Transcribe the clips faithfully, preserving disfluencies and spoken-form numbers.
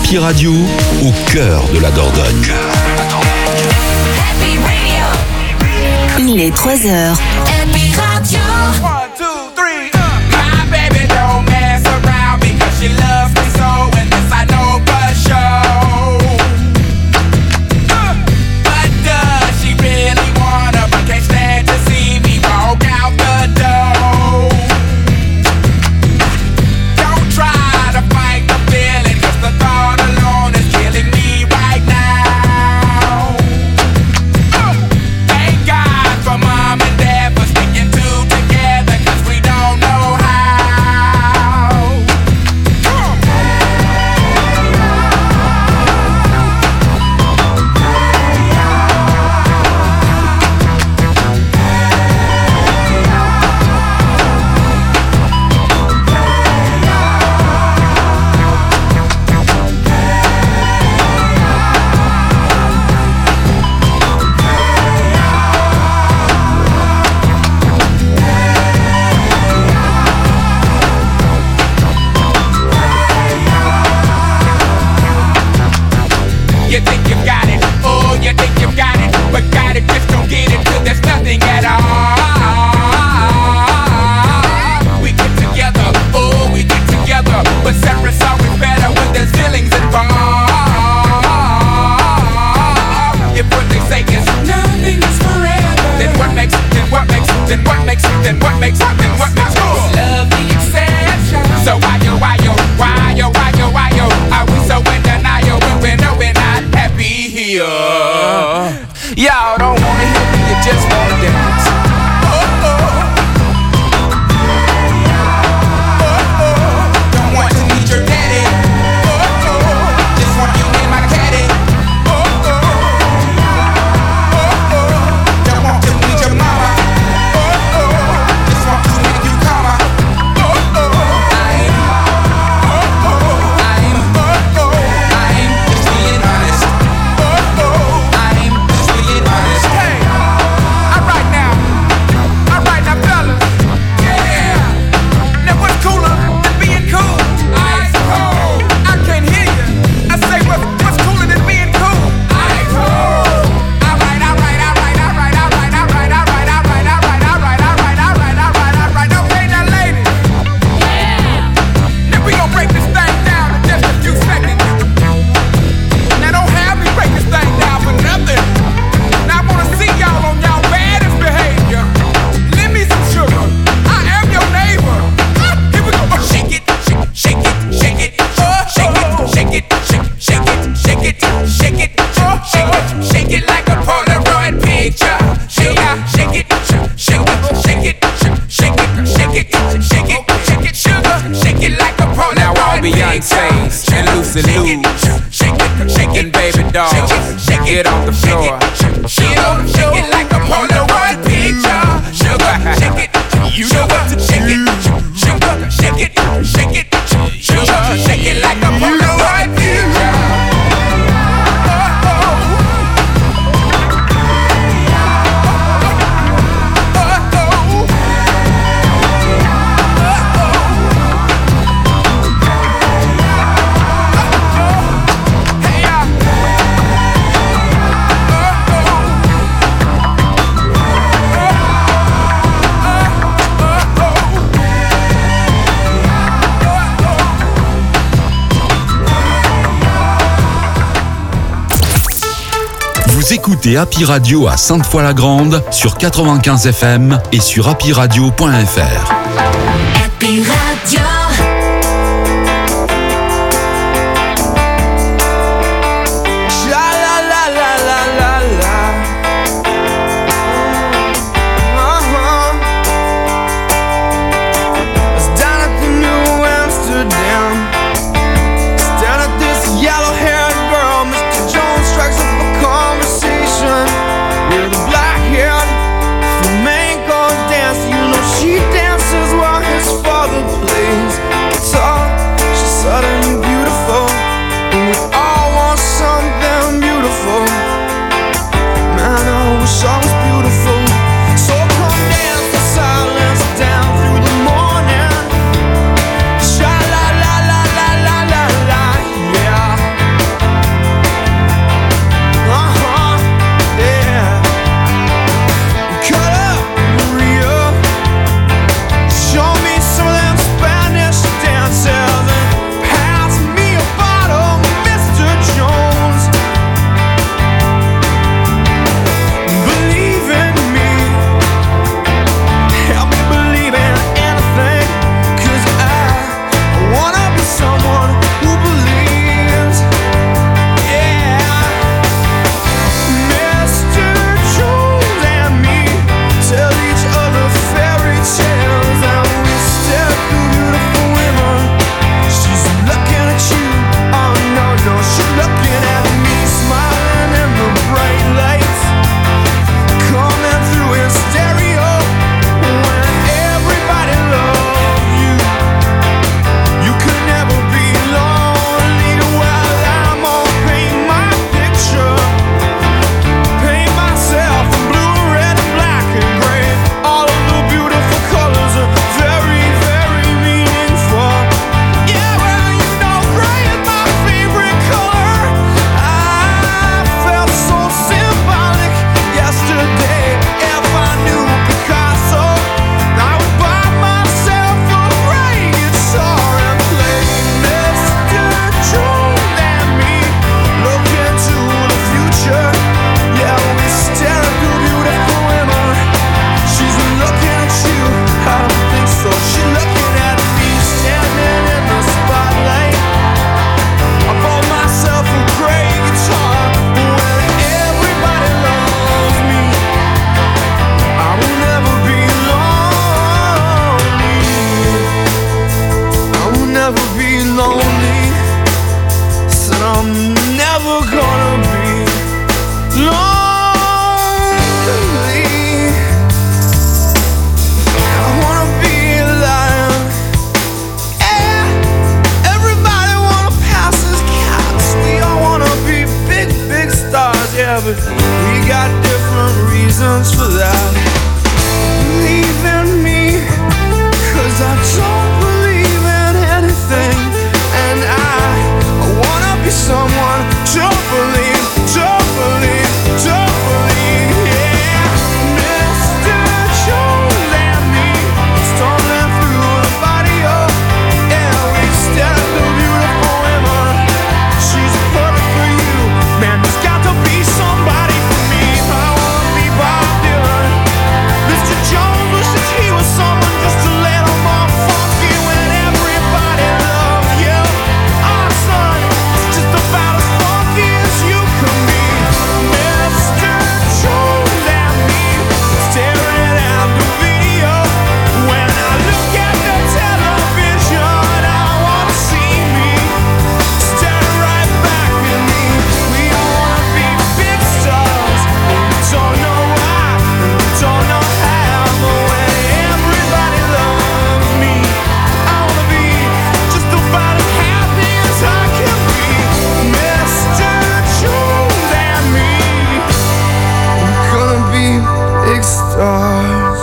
Happy Radio, au cœur de la Dordogne. Happy Radio. Il est trois heures. Happy Radio. One, two, three. My baby don't mess around because she loves me so, and this I know for sure. Uh, but does she really wanna? But can't stand to see me walk out the door. Don't try to fight the feeling, 'cause the thought alone is killing me right now. Uh, thank God for mom and dad for sticking two together, 'cause we don't know how. Come You think you got it, oh, you think you got it, but got it, just don't get it till there's nothing at all. We get together, oh, we get together, but separate's always better when there's feelings involved. If what they say is nothing is forever, then what makes, then what makes, then what makes, then what makes, then what makes cool? Love the exception. So why yo, why yo, why yo, why yo, why yo, are we so in denial when we know we're not happy here? Y'all don't wanna hear me, you just wanna dance. Oh, oh. Oh, oh. Don't want to meet your daddy. Oh, oh. Just want you in my caddy. Oh, oh. Oh, oh. Don't want to meet your mama. Oh, oh. Just want to make you calmer. Oh, oh. I'm, oh, oh. I'm, oh, oh. I'm just being honest. Oh, oh. I'm just being honest. Hey, alright now, alright now, fellas. Yeah. Now what's cooler than being cool? Ice cold. I can't hear you. I say what, what's cooler than being cool? Ice cold. Alright, alright, alright, alright, alright, alright, alright, alright, alright, alright, alright, alright, alright, alright. Okay, now ladies. Now we gon' break this thing down in just a few seconds. Now don't have me break this thing down for nothing. Now I wanna see y'all on y'all baddest behavior. Lend me some sugar. I am your neighbor. Ah, here we go. Oh, shake it, shake, shake it, shake it, oh, shake it, shake it, shake, shake it, shake it, shake it, oh, shake it, shake it like a Polaroid picture. Shake it, shake it, shake it, shake it, shake it, shake it, shake it, shake it, sugar, shake it like a Polaroid Now all picture. Beyonce's and Lucy Lou's Shake it, shake it, and Baby Doll, get off the floor. Shake it, shake it like a Polaroid picture. Sugar, shake it, sugar, shake it, sugar, shake it, shake it, sugar, shake it like a Polaroid picture. Vous écoutez Happy Radio à Sainte-Foy-la-Grande sur quatre-vingt-quinze F M et sur happy radio point f r. Happy Radio. La la la la la la la. Uh-huh. I was down at the New Amsterdam, staring at this yellow-haired girl. Mister Jones strikes up a conversation with a black-haired flamenco dancer. You know she dances while his father plays. lonely. Said I'm never gonna be lonely. I wanna be alive. Yeah, everybody wanna pass as cats. We all wanna be big, big stars. Yeah, but we got different reasons for that. Believe in me, 'cause I don't believe in anything. And I, I wanna be someone. Don't believe, don't believe, don't believe. Yeah, Mister Jones and me, stumbling through the body of. Yeah, we stared at the beautiful woman. She's perfect for you. Man, there's got to be somebody for me. I wanna be Bob Dylan. Mister Jones wishes he was someone just a little more funky when everybody loved you. Our son is just about as funky as you can be. Mister Jones and me, staring at the video. When I look at the television, I wanna see me staring right back at me. We all wanna be big stars, but we don't know why, and we don't know how. But when everybody loves me, I wanna be just about as happy as I can be. Mister Jones and me, we're gonna be big stars.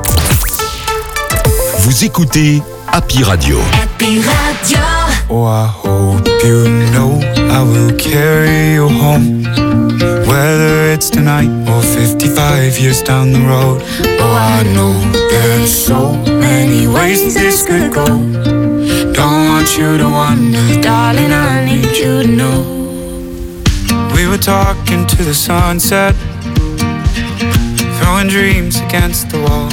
Vous écoutez Happy Radio. Happy Radio. Oh, I hope you know I will carry you home, whether it's tonight or fifty-five years down the road. Oh, I know there's so many ways this could go. Don't want you to wonder, darling, I need you to know. We were talking to the sunset, throwing dreams against the wall.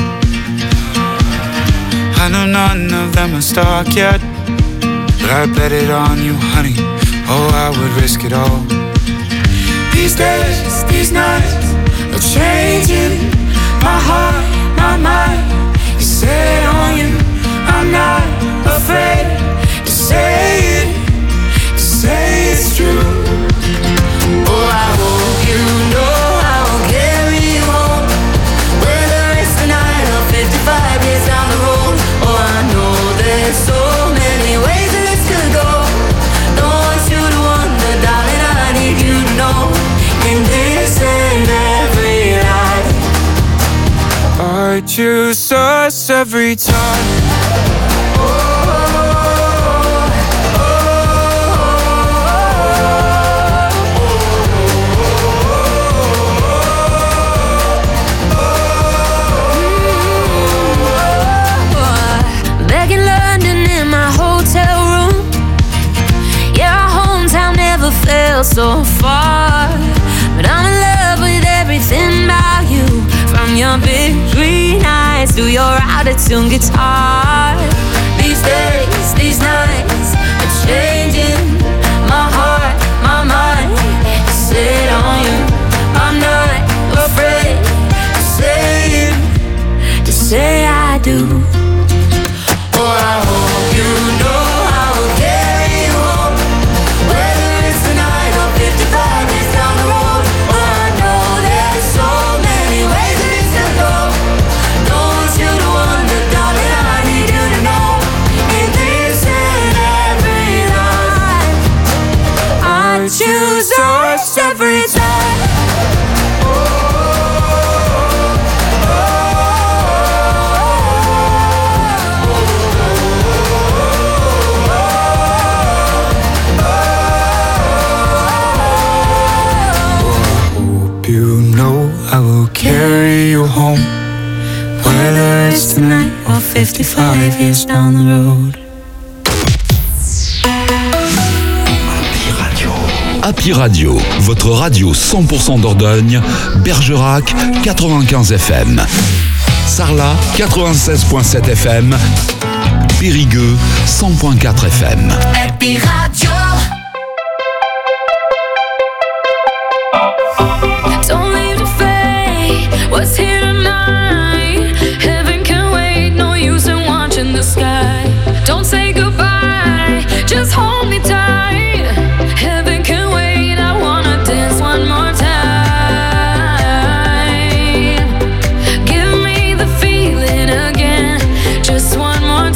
I know none of them are stuck yet, but I bet it on you, honey. Oh, I would risk it all. These days, these nights are changing my heart, my mind is set on you. I'm not afraid to say it, to say it's true. Oh, I hope you know I will carry you home, whether it's tonight or fifty-five years down the road. Oh, I know there's so many ways that this could go. Don't want you to wonder, darling, I need you to know. In this and every life, I choose us every time. Back in London in my hotel room, yeah, our hometown never felt so far. But I'm in love with everything about you, from your big green eyes to your out-of-tune guitar. These days, these nights are changing my heart, my mind is set on you. I'm not afraid to say it, to say I do. Oh, I hope you know I will carry you home, whether it's tonight or fifty-five years down the road. Oh, I know there's so many ways that it could go. Don't want you to wonder, darling, I need you to know. In this and every life, I choose us every time. You know I will carry you home, whether it's tonight or fifty-five years down the road. Happy Radio, votre radio cent pour cent Dordogne, Bergerac quatre-vingt-quinze F M, Sarlat quatre-vingt-seize virgule sept F M, Périgueux cent virgule quatre F M. Happy Radio. Don't leave the fate, what's here tonight? Heaven can wait, no use in watching the sky. Don't say goodbye, just hold me tight. Heaven can wait. I wanna dance one more time. Give me the feeling again, just one more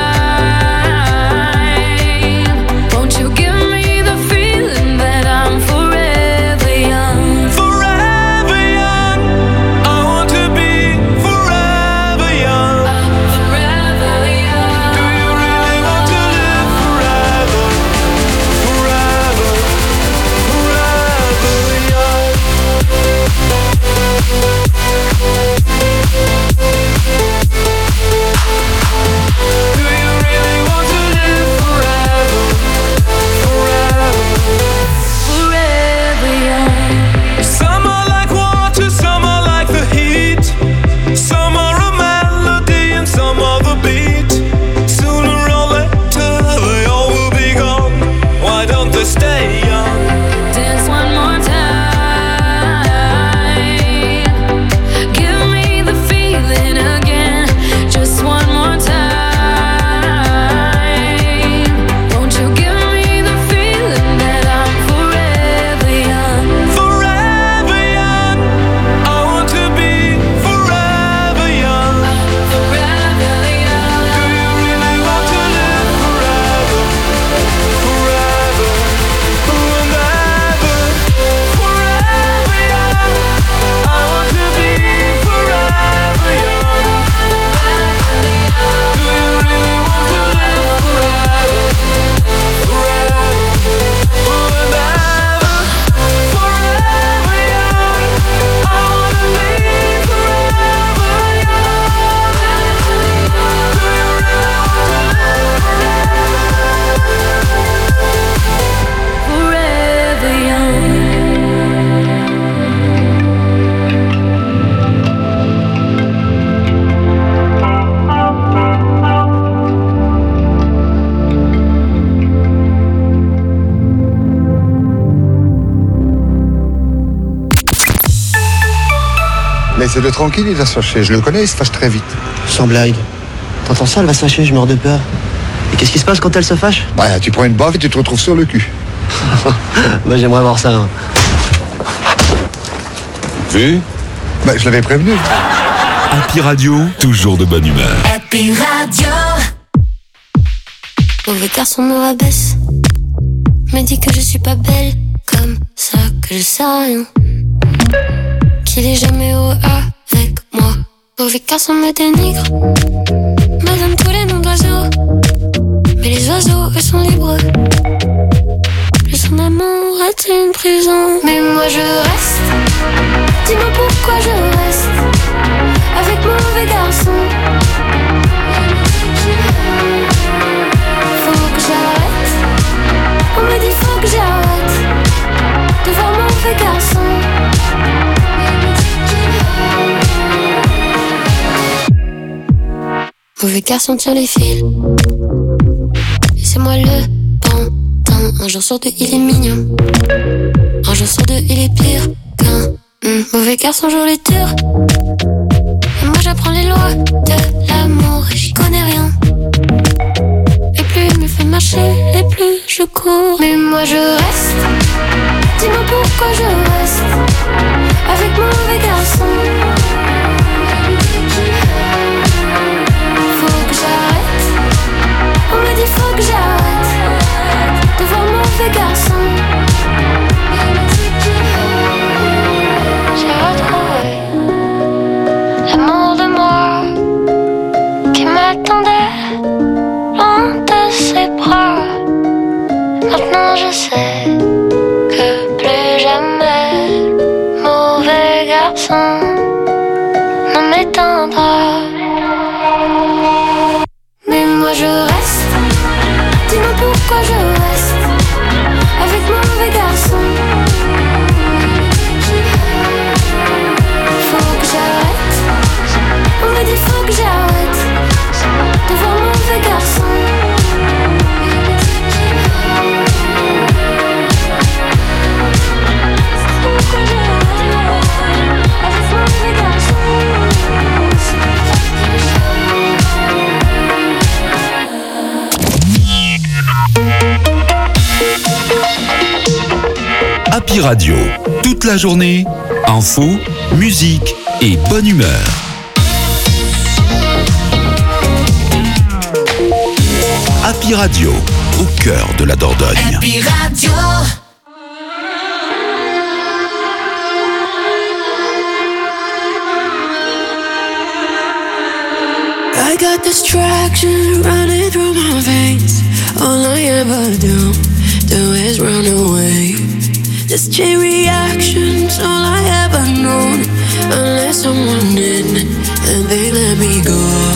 time. Won't you give me the feeling that I'm forever young? Forever young. I want to be forever young. I'm forever young. Do you really want to live forever? Forever, forever young. Do you really want to live forever? Forever. Forever young. Some are like water, some are like the heat. Some are a melody and some are the beat. Sooner or later they all will be gone. Why don't they stay young? Dance one more time. Give me the feeling again, just one more time. Won't you give me the feeling that I'm forever young? Forever young. I want to be forever young. Forever young. Do you really want to live forever? Forever and ever. Forever young. I want to be forever young. Do you really want to live forever? Forever and ever. Forever young. I want to be forever young. Do you really want to live Forever young. Laissez-le tranquille, il va se fâcher. Je le connais, il se fâche très vite. Sans blague. T'entends ça, elle va se fâcher, je meurs de peur. Et qu'est-ce qui se passe quand elle se fâche? Bah, tu prends une baffe et tu te retrouves sur le cul. Bah j'aimerais voir ça. hein. Vu? Bah, je l'avais prévenu. Happy Radio, toujours de bonne humeur. Happy Radio. Mauvais garçon me rabaisse, me dit que je suis pas belle, comme ça que je sais rien, qu'il est jamais heureux avec moi. Mauvais garçon me dénigre, me donne tous les noms d'oiseaux, mais les oiseaux eux sont libres. Plus son amour est une prison, mais moi je reste. Dis-moi pourquoi je reste avec mauvais garçon. Faut que j'arrête. On me dit faut que j'arrête de voir mauvais garçon. Mauvais garçon tient les fils, et c'est moi le pantin. Un jour sur deux il est mignon, un jour sur deux il est pire qu'un mm. Mauvais garçon joue les durs, et moi j'apprends les lois de l'amour et j'y connais rien. Et plus il me fait marcher, et plus je cours. Mais moi je reste. Dis-moi pourquoi je reste avec mauvais garçon. Faut que j'arrête. On me dit faut que j'arrête de voir mauvais garçon. J'ai retrouvé l'amour de moi qui m'attendait loin de ses bras. Maintenant je sais que plus jamais mauvais garçon. Happy Radio. Toute la journée, info, musique et bonne humeur. Happy Radio, au cœur de la Dordogne. Happy Radio. I got distraction running through my veins. All I ever do, do is run away. This chain reaction's all I ever known. Unless someone in and they let me go.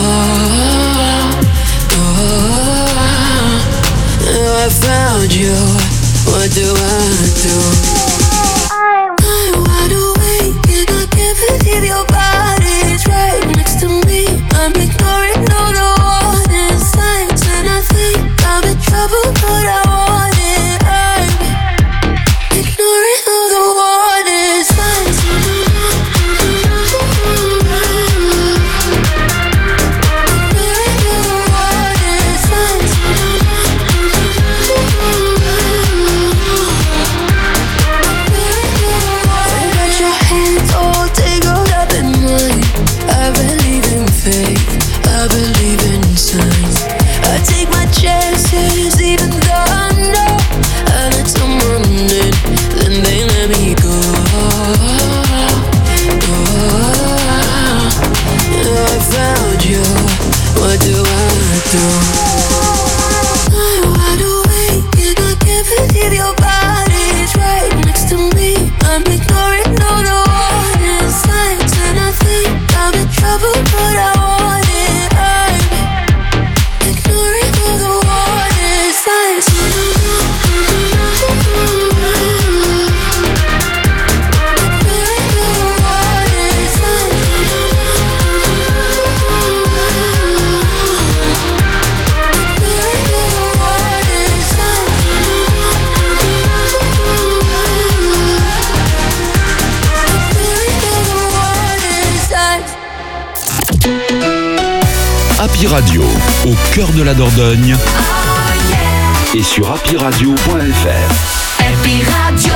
Oh, now I found you. What do I do? I'm wide awake and I can't believe your body's right next to me. I'm ignoring all the warning signs, and I think I'm in trouble, but I want it. I'm ignoring all the warning signs. I believe in signs. I take my chances, even though I know I let someone in, then they let me go. Oh, I found you. What do I do? I'm wide awake and I can't believe your body's right next to me. I'm ignoring all the warning signs, and I think I'm in trouble, but I want it. I'm ignoring all the warning signs. Happy Radio, au cœur de la Dordogne. Et sur happy radio point f r. Happy Radio.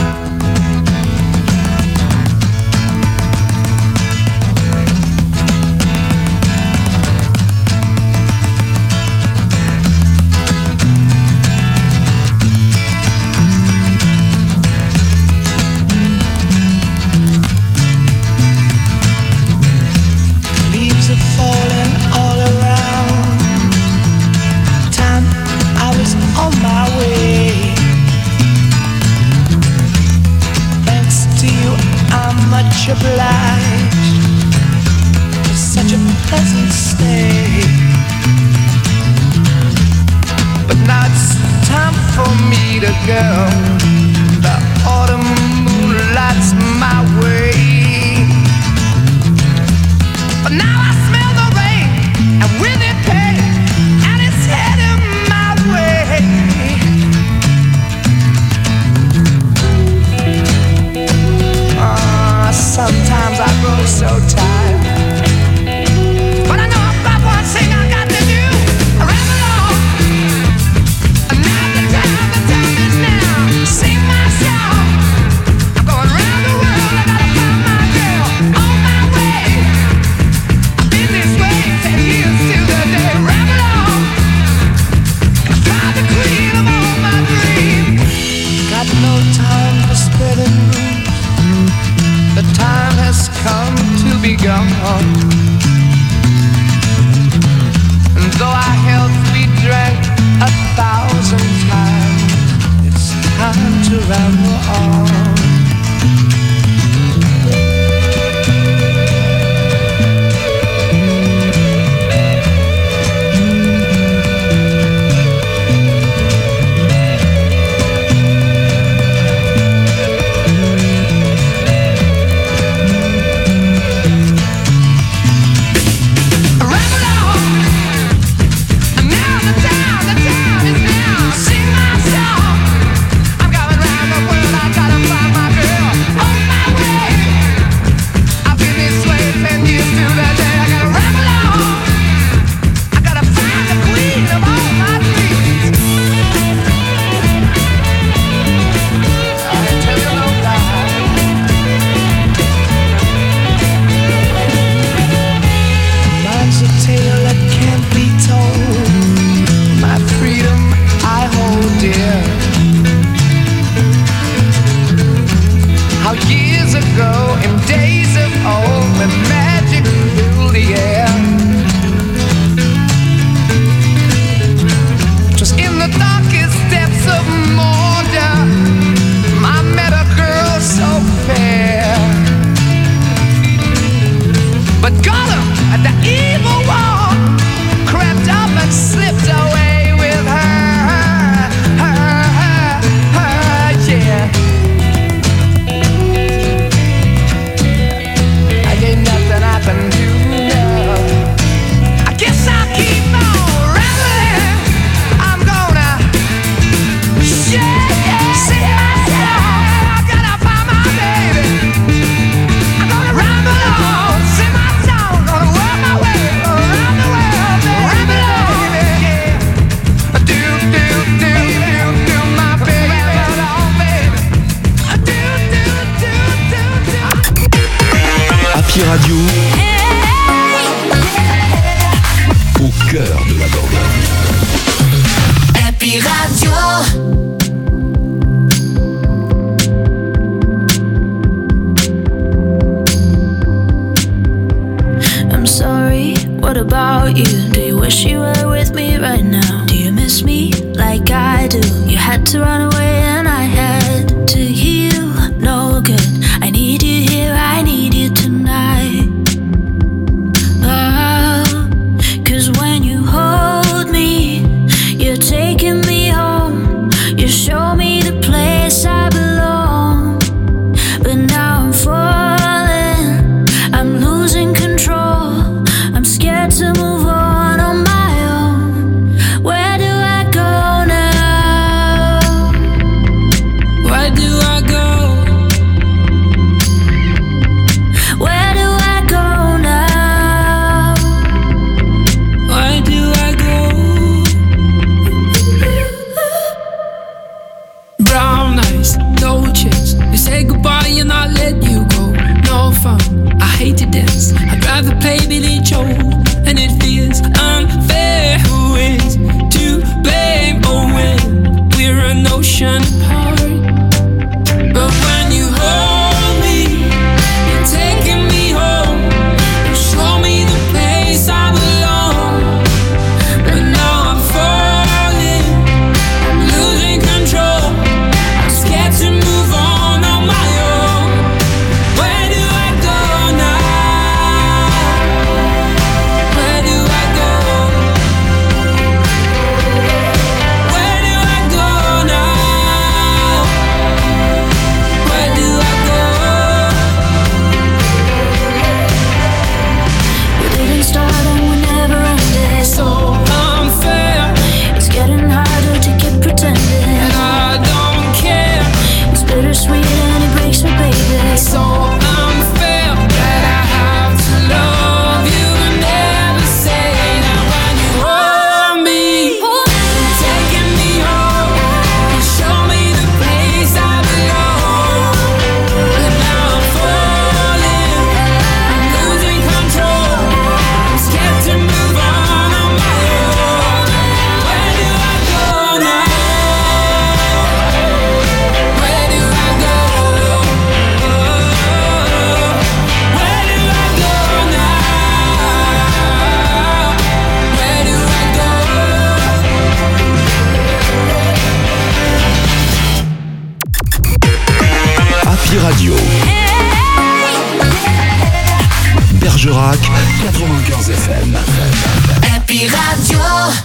Leaves are falling all around town. I was on my way. Thanks to you, I'm much obliged for such a pleasant stay. But now it's time for me to go. The autumn moonlight's my way. But now I smell the rain and with it pain, and it's heading my way. Ah, sometimes I grow so tired, but I know about one thing I got to do. I run along, and now the time, the time is now. Sing my song. I'm going round the world. I gotta find my girl on my way. Been this way ten years till the day. Ramble on, find the queen of all my dreams. Got no time for spreading news. The time has come to be gone. And though our health we drank a thousand times, it's time to ramble on. Ramble on, and now the time, the time is now. Radio, au cœur de la Dordogne. Happy Radio. I'm sorry, what about you? Do you wish you were with me right now? Do you miss me like I do? You had to run away and I had to heal. No good, I need you here, I need you tonight. Oh, 'cause when you hold me, you're taking me home. You show me the place I belong. But now I'm falling, I'm losing control. I'm scared to move on on my own. Where do I go now? Where do I go? Where do I go now? Where do I go? Brown eyes, no chips. You say goodbye and I let you go. No fun, I hate to dance. I'd rather play Billy Joe. And it feels unfair. Who is to blame? Oh, when we're an ocean apart. But when you hold me, you're taking me home. You show me the place I belong. But now I'm falling, I'm losing control. I'm scared to move on on my own. Where do I go now? Where do I go? Where do I go now? Where do I go? We didn't start and we never ended. So unfair, It's getting harder to keep pretending. and I don't care. It's bittersweet and it breaks me, baby. So unfair that I have to love you and never say that. When you hold me, you're taking me home. You show me the place I belong. And now I'm falling, I'm losing control. I'm scared to move on on my own. Where do I go now? Where do I go? Where do I go now? Where do I go? Happy Radio. Bergerac, quatre-vingt-quinze F M. Happy Radio.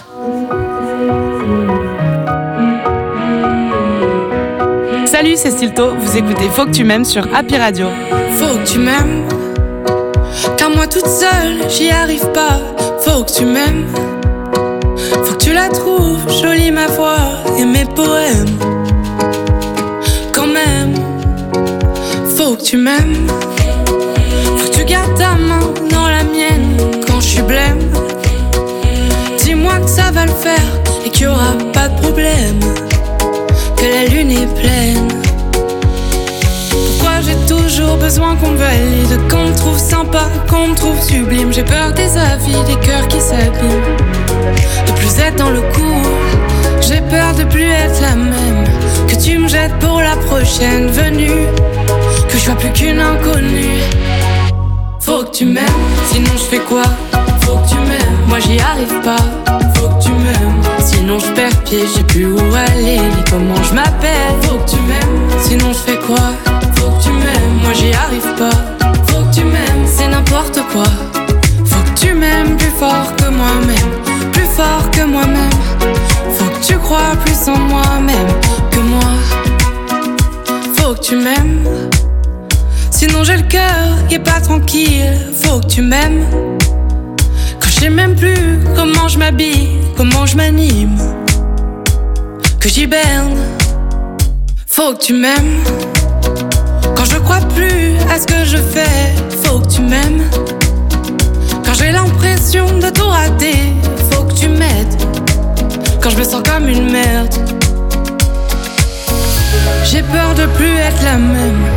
Salut, c'est Stilto, vous écoutez Faut que tu m'aimes sur Happy Radio. Faut que tu m'aimes, car moi toute seule j'y arrive pas. Faut que tu m'aimes, faut que tu la trouves jolie ma voix et mes poèmes. Quand même, faut que tu m'aimes, faut que tu gardes ta main dans la mienne quand je suis blême. Dis-moi que ça va le faire et qu'il y aura pas de problème, que la lune est pleine. Pourquoi j'ai toujours besoin qu'on me valide, qu'on me trouve sympa, qu'on me trouve sublime. J'ai peur des avis, des cœurs qui s'abîment, de plus être dans le coup. J'ai peur de plus être la même, que tu me jettes pour la prochaine venue, que je sois plus qu'une inconnue. Faut que tu m'aimes, sinon je fais quoi? Faut que tu m'aimes, moi j'y arrive pas. Faut que tu m'aimes, sinon je perds pied, je sais plus où aller ni comment je m'appelle. Faut que tu m'aimes, sinon je fais quoi? Faut que tu m'aimes, moi j'y arrive pas. Faut que tu m'aimes, c'est n'importe quoi. Faut que tu m'aimes plus fort que moi-même, plus fort que moi-même. Faut que tu crois plus en moi-même que moi. Faut que tu m'aimes, sinon j'ai le cœur qui est pas tranquille. Faut que tu m'aimes, quand je sais même plus comment je m'habille, comment je m'anime, que j'hiberne. Faut que tu m'aimes, quand je crois plus à ce que je fais. Faut que tu m'aimes, quand j'ai l'impression de tout rater. Faut que tu m'aides, quand je me sens comme une merde. J'ai peur de plus être la même, que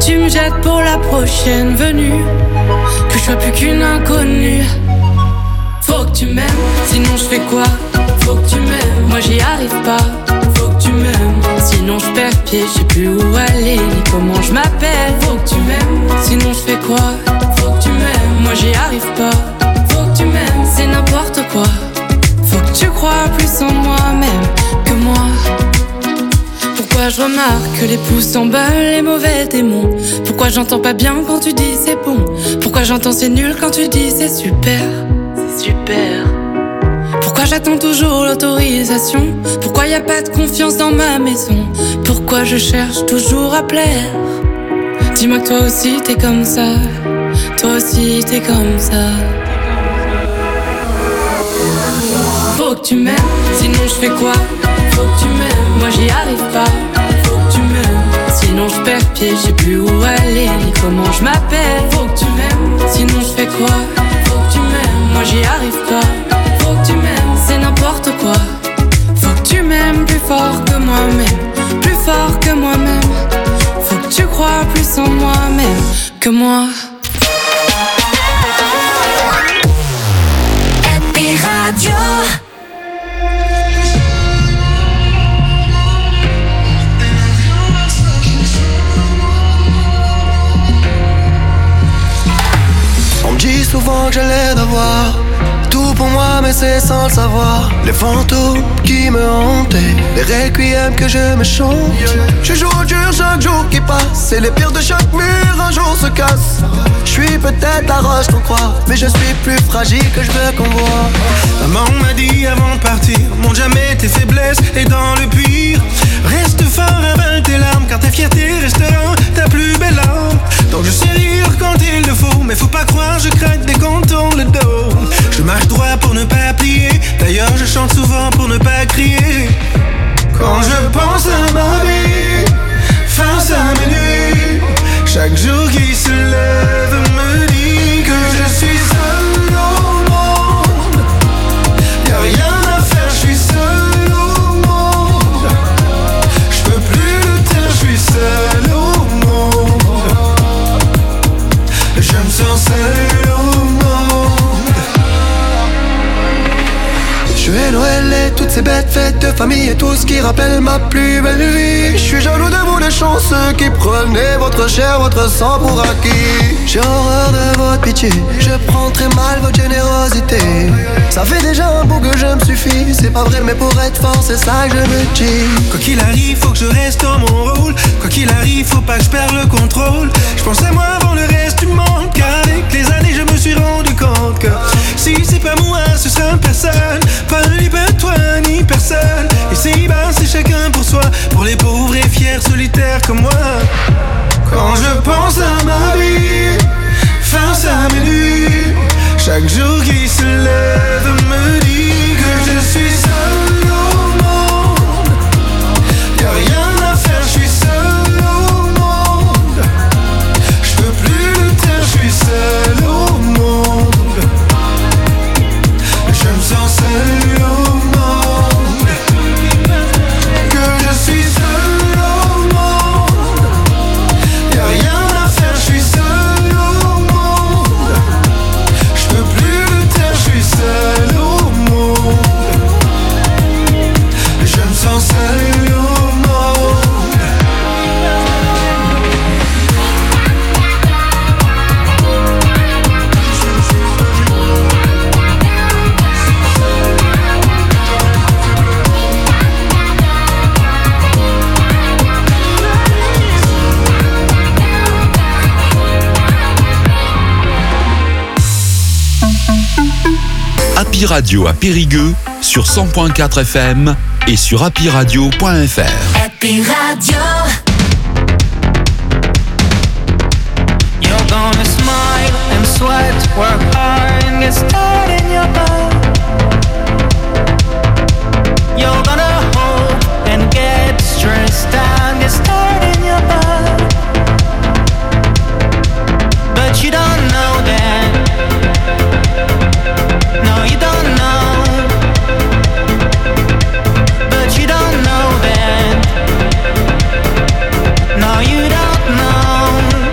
tu me jettes pour la prochaine venue, que je sois plus qu'une inconnue. Faut que tu m'aimes, sinon je fais quoi? Faut que tu m'aimes, moi j'y arrive pas. Faut que tu m'aimes, sinon je perds pied, je sais plus où aller ni comment je m'appelle. Faut que tu m'aimes, sinon je fais quoi? Faut que tu m'aimes, moi j'y arrive pas. Faut que tu m'aimes, c'est n'importe quoi. Faut que tu crois plus en moi-même que moi. Pourquoi je remarque que les pouces s'emballent, les mauvais démons? Pourquoi j'entends pas bien quand tu dis c'est bon? Pourquoi j'entends c'est nul quand tu dis c'est super? C'est super. Pourquoi j'attends toujours l'autorisation? Pourquoi y a pas de confiance dans ma maison? Pourquoi je cherche toujours à plaire? Dis-moi que toi aussi t'es comme ça. Toi aussi t'es comme ça. Faut que tu m'aimes, sinon je fais quoi? Faut que tu m'aimes, moi j'y arrive pas. Faut que tu m'aimes, sinon je perds pied, je sais plus où aller ni comment je m'appelle. Faut que tu m'aimes, sinon je fais quoi? Faut que tu m'aimes, moi j'y arrive pas. Faut que tu m'aimes, c'est n'importe quoi. Faut que tu m'aimes plus fort que moi-même, plus fort que moi-même. Faut que tu crois plus en moi-même que moi. Happy Radio. On me dit souvent que j'ai l'air d'avoir tout pour moi, mais c'est sans le savoir. Les fantômes qui me hantaient, les requiems que je me chante. Je joue au dur chaque jour qui passe, et les pires de chaque mur un jour se cassent. Je suis peut-être la roche qu'on croit, mais je suis plus fragile que je veux qu'on voit. Maman m'a dit avant de partir, montre jamais tes faiblesses et dans le pire, reste fort, avale tes larmes, car ta fierté restera ta plus belle arme. Donc je sais rire quand il le faut, mais faut pas croire, je craque dès qu'on tourne le dos. Je marche droit pour ne pas plier, d'ailleurs je chante souvent pour ne pas crier. Quand je pense à ma vie, face à mes nuits, chaque jour qui se lève me dit que je suis seul au monde. Y'a rien à faire, je suis seul au monde. Je peux plus le taire, je suis seul au monde. Je me sens seul au monde. Je vais Noël et toutes ces bêtes fêtes de famille et tout ce qui rappelle ma plus belle vie. Je suis jaloux de vous les chanceux qui prenez votre chair, votre sang pour acquis. J'ai horreur de votre pitié, je prends très mal votre générosité. Ça fait déjà un bout que je me suffis, c'est pas vrai mais pour être fort c'est ça que je me dis. Quoi qu'il arrive faut que je reste dans mon rôle, quoi qu'il arrive faut pas que je perde le contrôle. Je pense à moi avant le reste du monde, car avec les années je me suis rendu compte que si c'est pas moi ce sera personne, pas ni pas toi ni personne. Et c'est bas c'est chacun pour soi, pour les pauvres et fiers solitaires comme moi. Quand je pense à ma vie, face à mes nuits, chaque jour qui se lève me dit que je suis seul au monde. Y'a rien à faire, je suis seul au monde. Je peux plus le taire, je suis seul au monde. Je me sens seul au monde. Que je suis seul au monde. Y'a rien à faire, je suis seul au monde. Je peux plus le taire, je suis seul au monde. Je me sens seul au monde. Happy Radio à Périgueux sur cent point quatre F M et sur happy radio point f r. Happy Radio. You're gonna smile and sweat, work hard and get started in your mind. You're gonna hope and get stressed out, get started in your mind. But you don't know that. No, you don't know. But you don't know that. No, you don't know.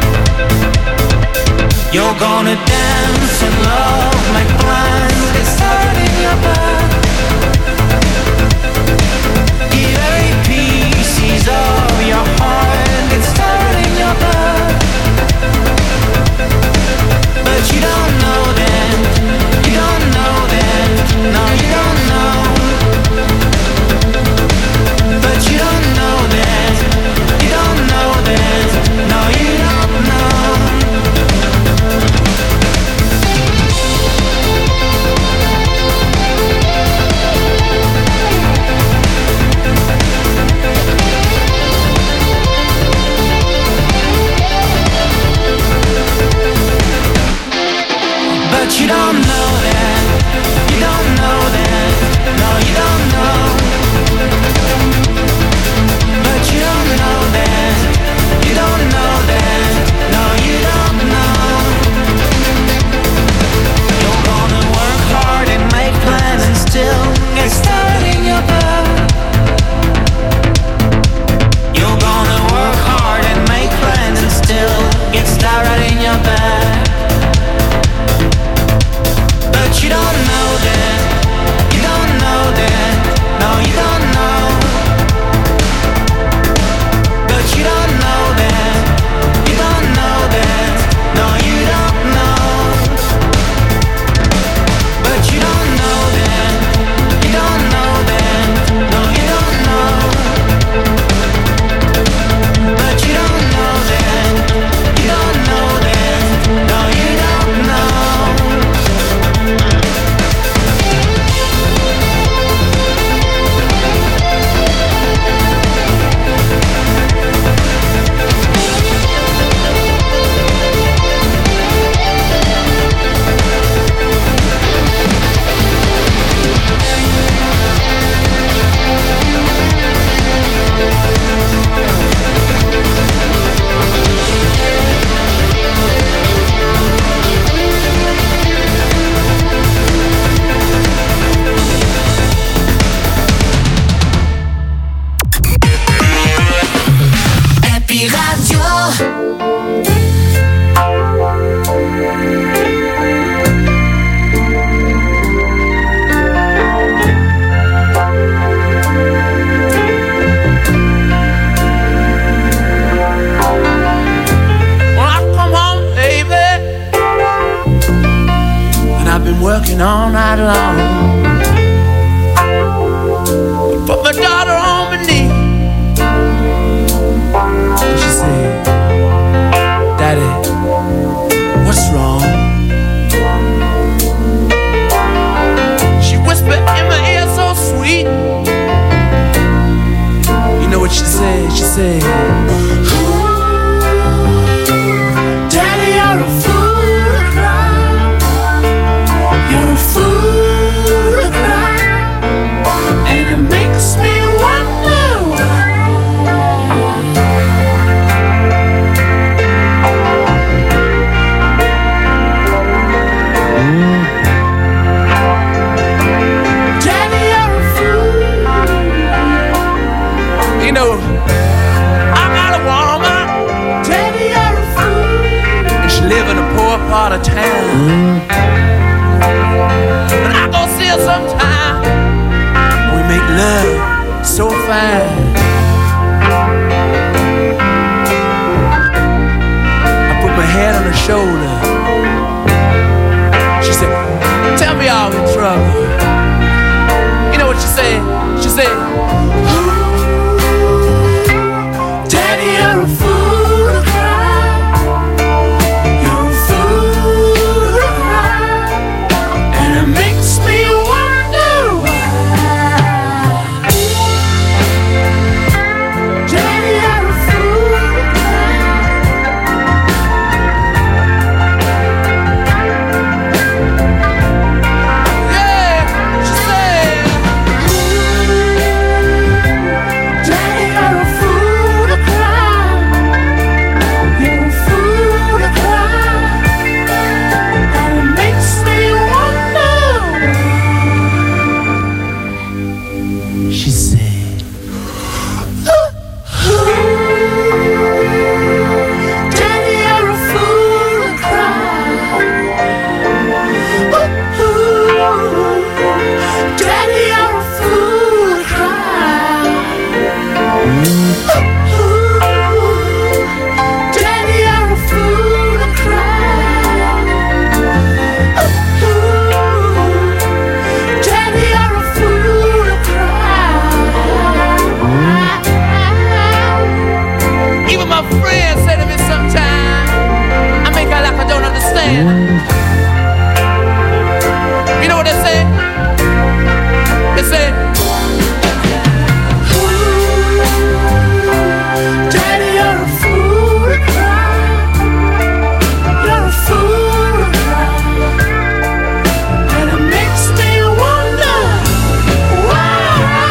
Happy Radio. I've been working all night long. Put my daughter on my knee, and she said, Daddy, what's wrong? She whispered in my ear so sweet. You know what she said? She said, Daddy, you're a fool. You're a fool to cry, and it makes me wonder why. Daddy, you're a fool. You know, I got a woman. Daddy, you're a fool. And she live in a poor part of town. And I go see her sometime. We make love so fine. I put my head on her shoulder. She said, tell me all in trouble. You know what she said? She said, Daddy, you're a fool to cry. You're a fool to cry. And it makes me wonder why. Daddy, you're a fool to cry. Yeah, she said, Daddy, you're a fool to cry. You're a fool to cry. And it makes me wonder. She said, Daddy, you're a fool to cry. Daddy, you're a fool to cry. Daddy, you're a fool to cry. Daddy, you're a fool to cry. Even my friends say to me sometimes, I make out like I don't understand. You know what they say? They say, Daddy, you're a fool to cry. You're a fool to cry. And it makes me wonder why.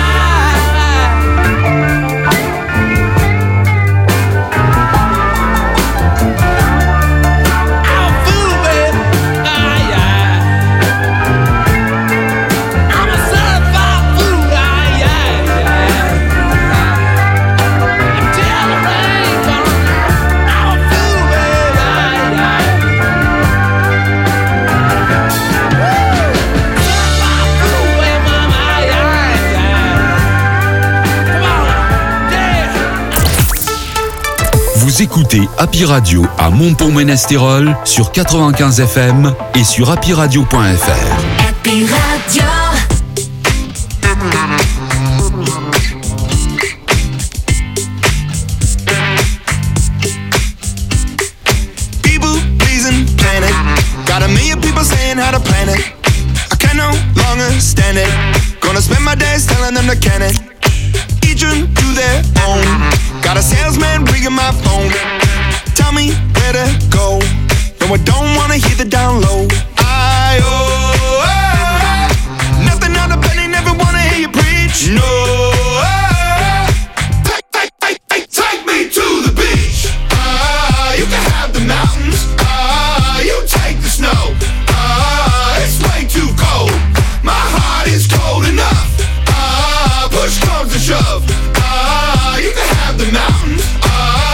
I'm a fool, baby. Ah, yeah. I'm a certified fool. Ah, yeah, yeah. Until the rain comes, I'm a fool, baby. Ah, yeah. Certified fool, baby, mama. Ah, yeah, yeah. Come on, yeah. Vous écoutez Happy Radio à Montpont-Ménestérol sur quatre-vingt-quinze F M et sur happy radio point f r. Happy Radio. People pleasing planet. Got a million people saying how to plan it. I can no longer stand it. Gonna spend my days telling them to can it. Each one to their own. Got a salesman ringing my phone. Tell me where to go. No, I don't wanna hear the down low. I oh, oh, nothing on the penny, never wanna hear you preach. No. Take, take, take, take, take me to the beach. Ah, you can have the mountains. Ah, you take the snow. Ah, it's way too cold. My heart is cold enough. Ah, push comes to shove. Ah, you can have the mountains. Ah.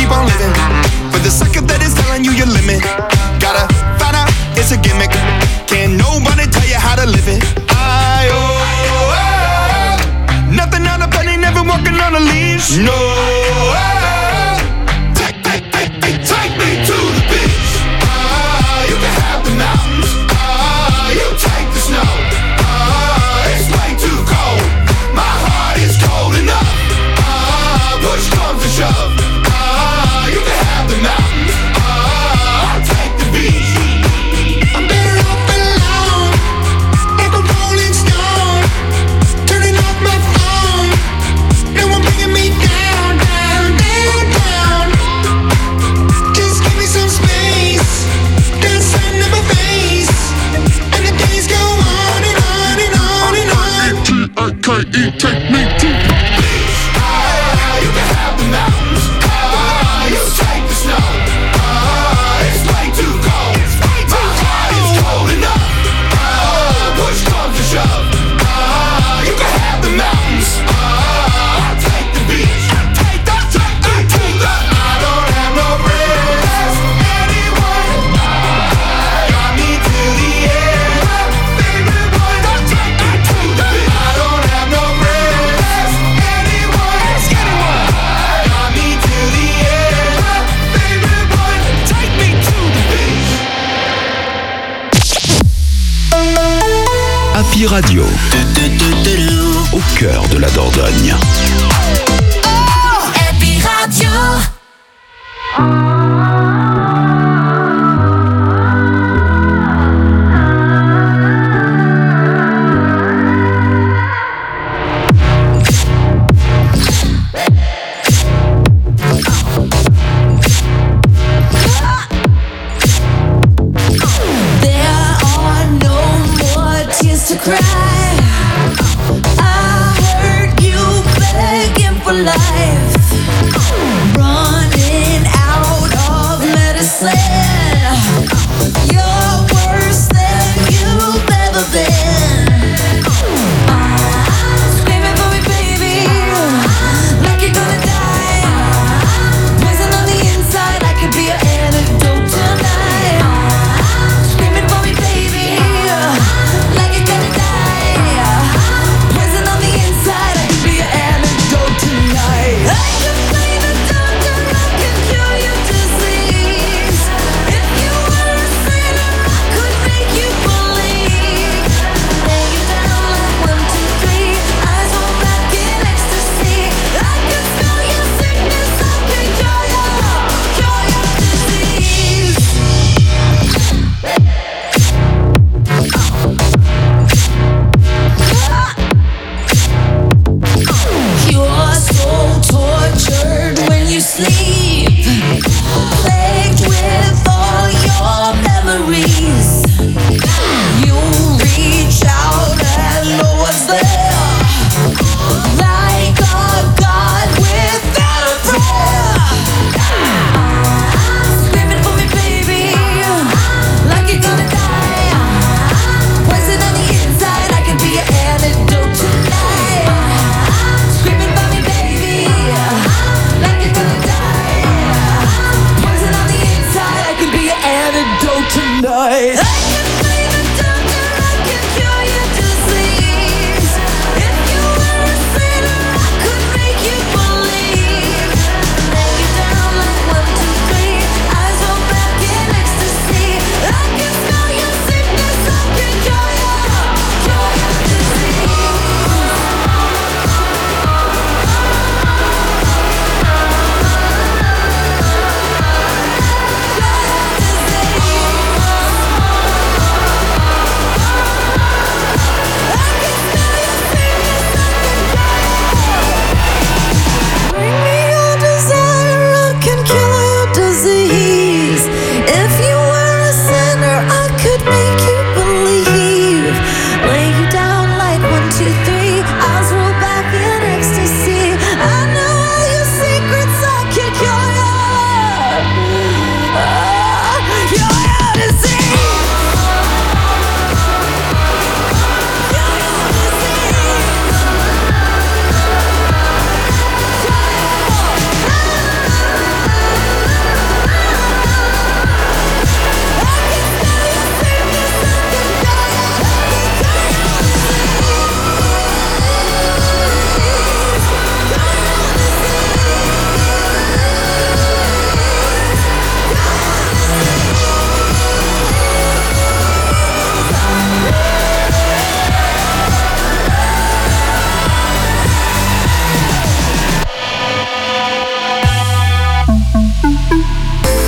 keep on living for the sucker that is telling you your limit. Gotta find out it's a gimmick. Can't nobody tell you how to live it. I oh, oh, nothing on a penny, never walking on a leash. No, oh, take, take, take, take, take me to the beach. Ah, you can have the mountains. Ah, you take the snow. Ah, it's way too cold. My heart is cold enough. Ah, push comes to shove. Ah, you can have the mountains. Ah, I'll take the beach. I'm better off alone, like a rolling stone. Turning off my phone, no one bringing me down, down, down, down. Just give me some space, got sun in my face, and the days go on and on and on and on. T I K E, take me to the beach. Ah, you can have the mountains. Ah, you take the snow. Ah, it's way too cold. My heart is cold enough. Ah, push comes to shove. Ah, you can have the mountains. Ah, I'll take the beach. Take the, take the, take the. I don't have no friends. Anyone got me to the end. Favorite one, I'll take me to the beach. I don't have no friends. Anyone got me to the end. Favorite one, take me to the beach. Happy Radio, au cœur de la Dordogne. Happy Radio. There are no more tears to cry. I heard you begging for life, running out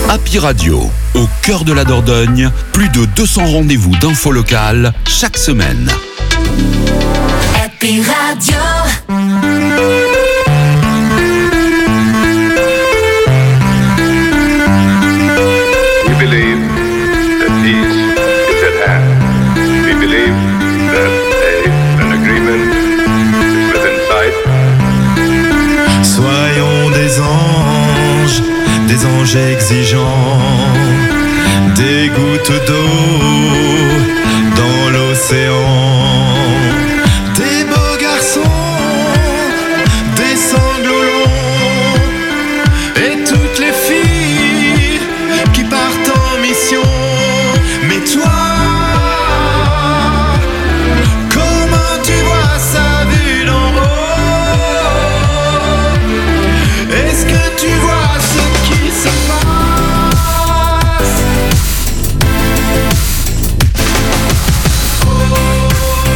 Happy Radio, au cœur de la Dordogne, plus de deux cents rendez-vous d'infos locales chaque semaine. Happy Radio. We believe that peace is at hand. We believe that a, an agreement is within sight. Soyons des anges, des anges exigeants, des gouttes d'eau dans l'océan. Des beaux garçons, des sanglots longs, et toutes les filles qui partent en mission. Mais toi, comment tu vois ça vu d'en haut? Est-ce que tu vois ce qui se passe? Oh.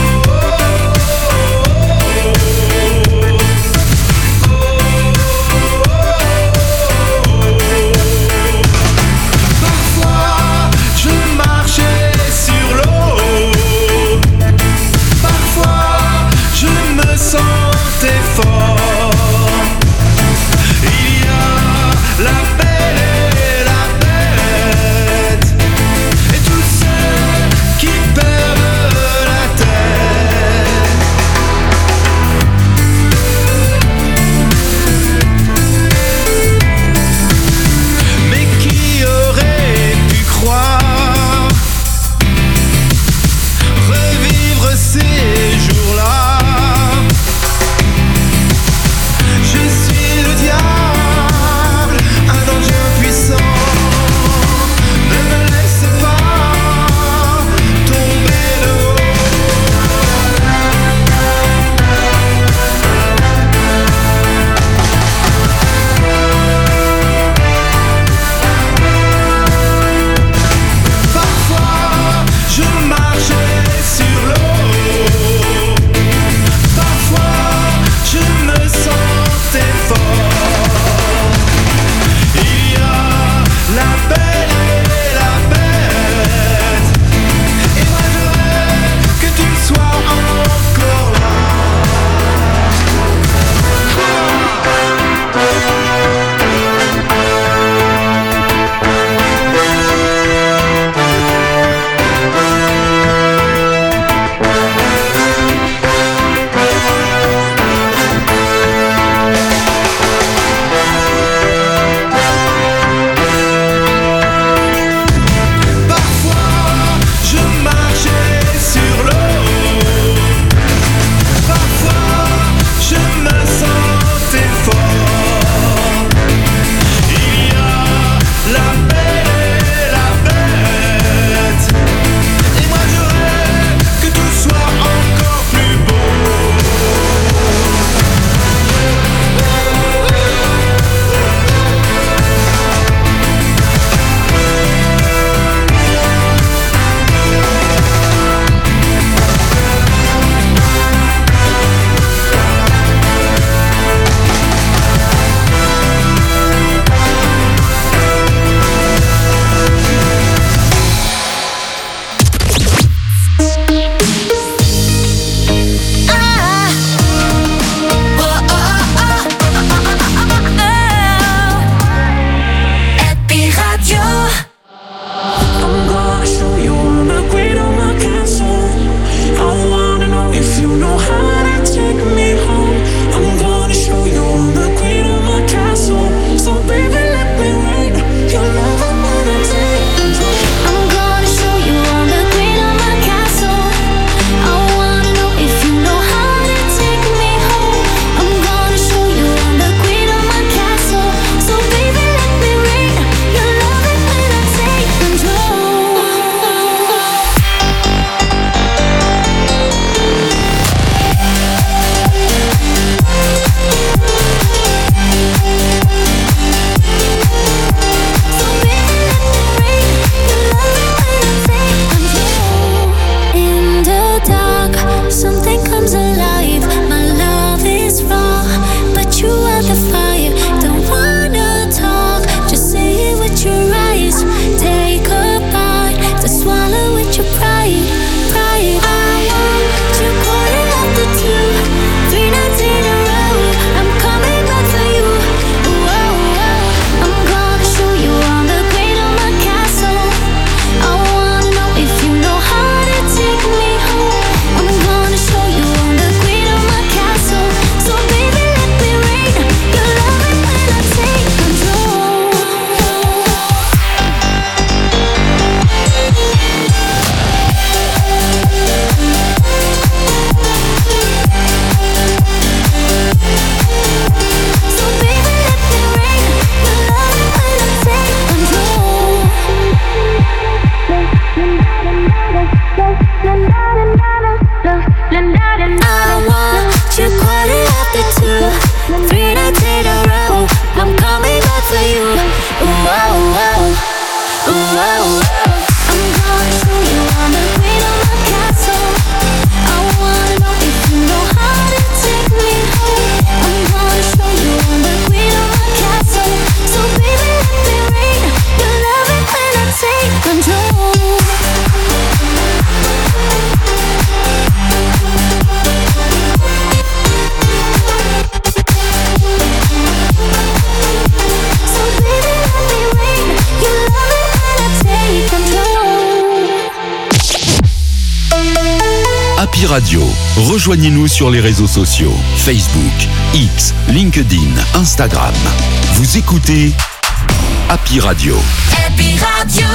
Radio. Rejoignez-nous sur les réseaux sociaux. Facebook, X, LinkedIn, Instagram. Vous écoutez Happy Radio. Happy Radio.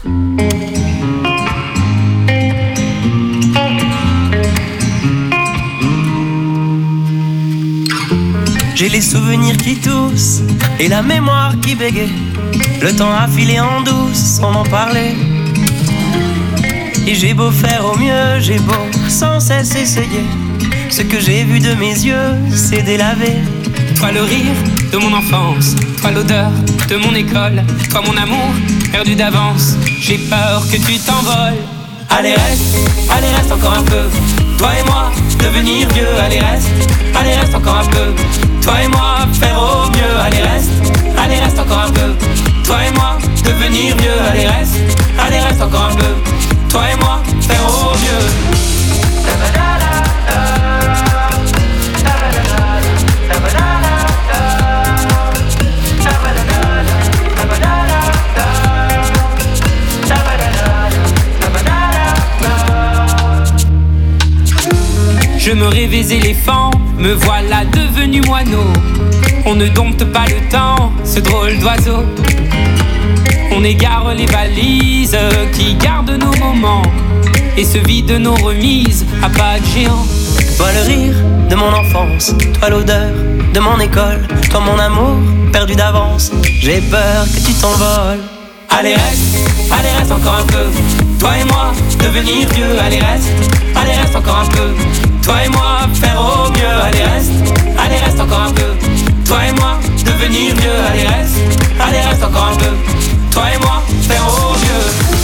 J'ai les souvenirs qui toussent et la mémoire qui bégaye. Le temps a filé en douce sans m'en parler. Et j'ai beau faire au mieux, j'ai beau sans cesse essayer. Ce que j'ai vu de mes yeux, c'est délavé. Toi le rire de mon enfance, toi l'odeur de mon école, toi mon amour perdu d'avance. J'ai peur que tu t'envoles. Allez reste, allez reste encore un peu. Toi et moi, devenir vieux. Allez reste, allez reste encore un peu. Toi et moi, faire au mieux. Allez reste, allez reste encore un peu. Toi et moi, devenir vieux. Allez reste, allez reste encore un peu. Toi et moi, faire au mieux. Je me rêvais éléphant, me voilà devenu moineau. On ne dompte pas le temps, ce drôle d'oiseau. On égare les valises qui gardent nos moments et se vident nos remises à pas de géant. Toi le rire de mon enfance, toi l'odeur de mon école, toi mon amour perdu d'avance. J'ai peur que tu t'envoles. Allez reste, allez reste encore un peu. Toi et moi, devenir vieux. Allez reste, allez reste encore un peu. Toi et moi, faire au mieux. Allez reste, allez reste encore un peu. Toi et moi, devenir vieux. Allez reste, allez reste encore un peu. Toi et moi, faire au mieux.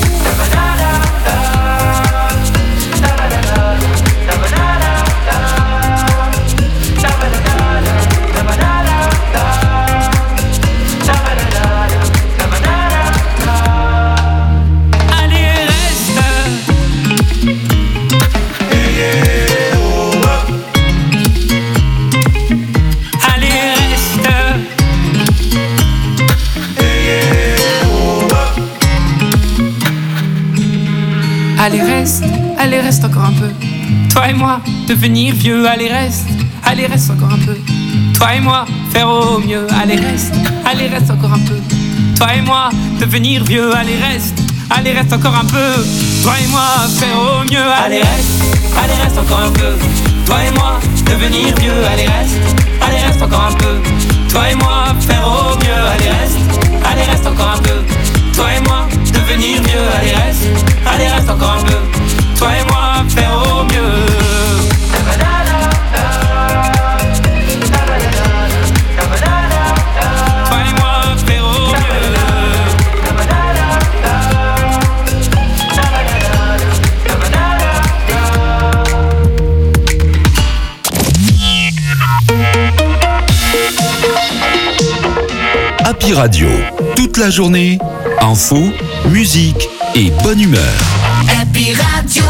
Allez reste, allez reste encore un peu. Toi et moi, devenir vieux. Allez reste, allez reste encore un peu. Toi et moi, faire au mieux. Allez reste, allez reste encore un peu. Toi et moi, devenir vieux. Allez reste, allez reste encore un peu. Toi et moi, faire au mieux. Allez reste, allez reste encore un peu. Toi et moi, devenir vieux. Allez reste, allez reste encore un peu. Toi et moi, faire au mieux. Allez reste, allez reste encore un peu. Toi et moi, devenir vieux. Allez reste, allez reste encore un peu. Toi et moi, faire au mieux. Happy Radio, toute la journée, info, musique et bonne humeur. Happy Radio.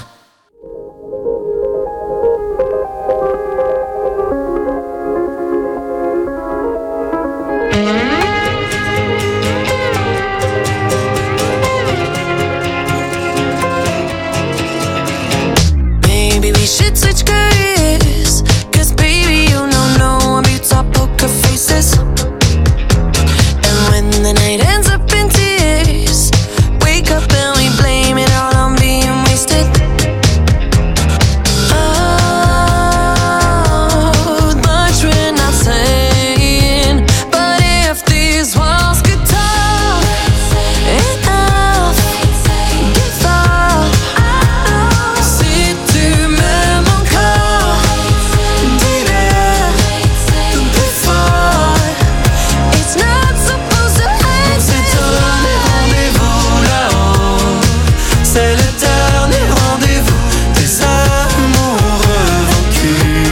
Maybe we should switch careers, 'cause baby you know no one beats our poker faces. When the night ends up in tears, wake up and we blame it all on being wasted. Oh, much we're not saying, but if these walls could talk, enough, give up. Si tu m'aimes encore, dis-le plus fort. It's not supposed to end. C'est un rendez-vous là-haut. C'est l'éternel rendez-vous des amoureux vaincus.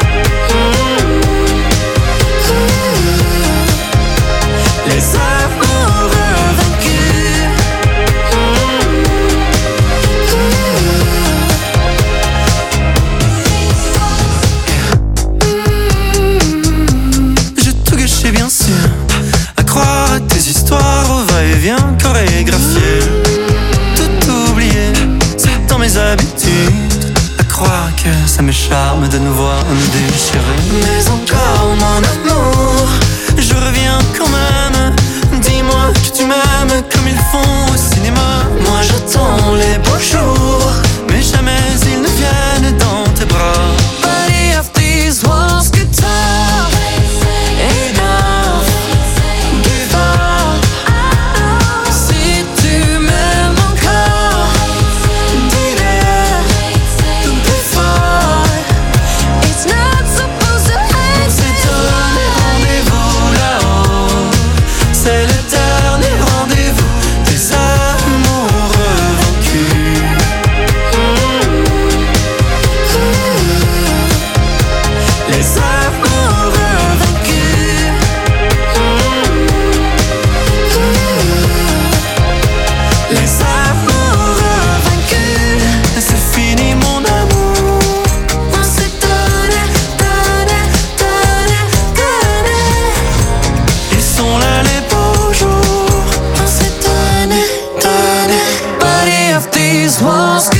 Les amoureux vaincus. J'ai tout gâché bien sûr, à croire à tes histoires au va-et-vient chorégraphié. Tout oublié, c'est dans mes habitudes, à mes charmes de nous voir nous déchirer. Mais encore mon amour, je reviens quand même. Dis-moi que tu m'aimes comme ils font au cinéma. Moi j'attends les beaux jours, mais jamais ils ne viennent dans tes bras. Body of these walls, guitar, enough, give up. Si tu m'aimes encore, dis-le plus fort. It's not supposed to end. C'est donné rendez-vous là-haut. C'est le dernier rendez-vous des amoureux vaincus. Les amoureux vaincus. Les amoureux vaincus. C'est fini mon amour. On s'est donné, donné, donné, donné. Ils sont là les beaux jours. On s'est donné, donné. Body of these walls.